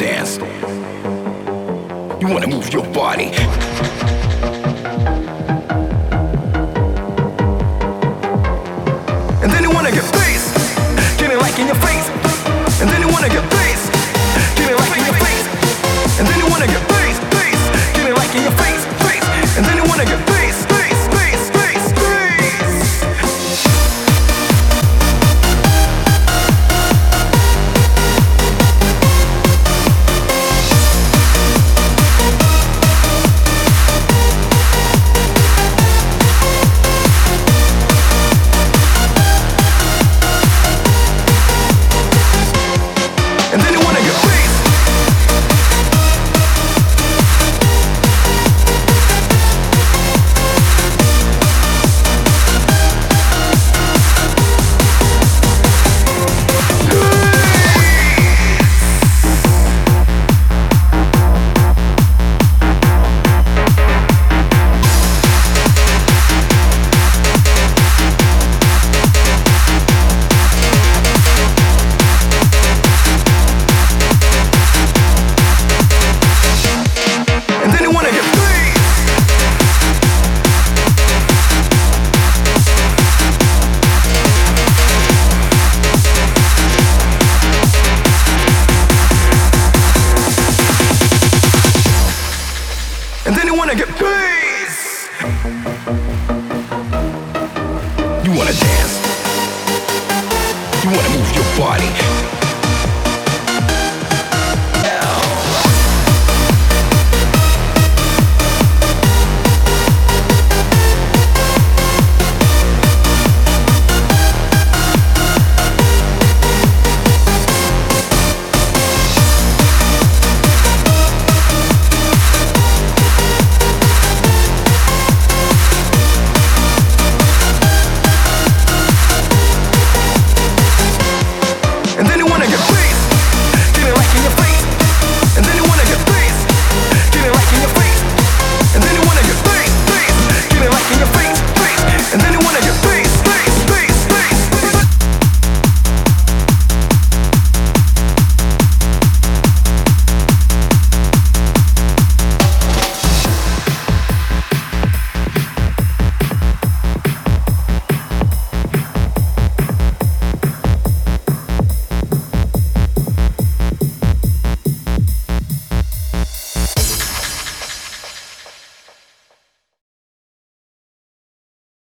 dance. You wanna move your body. And then you wanna get bass, get it like in your face. And then you wanna get bass, get it like in your face. And then you wanna get bass, bass, get it like in your face, face. And then you wanna get bass, bass, bass, bass, bass. And then you wanna get bass. And then you wanna get bass. And then you wanna get bass. You wanna dance. You wanna move your body.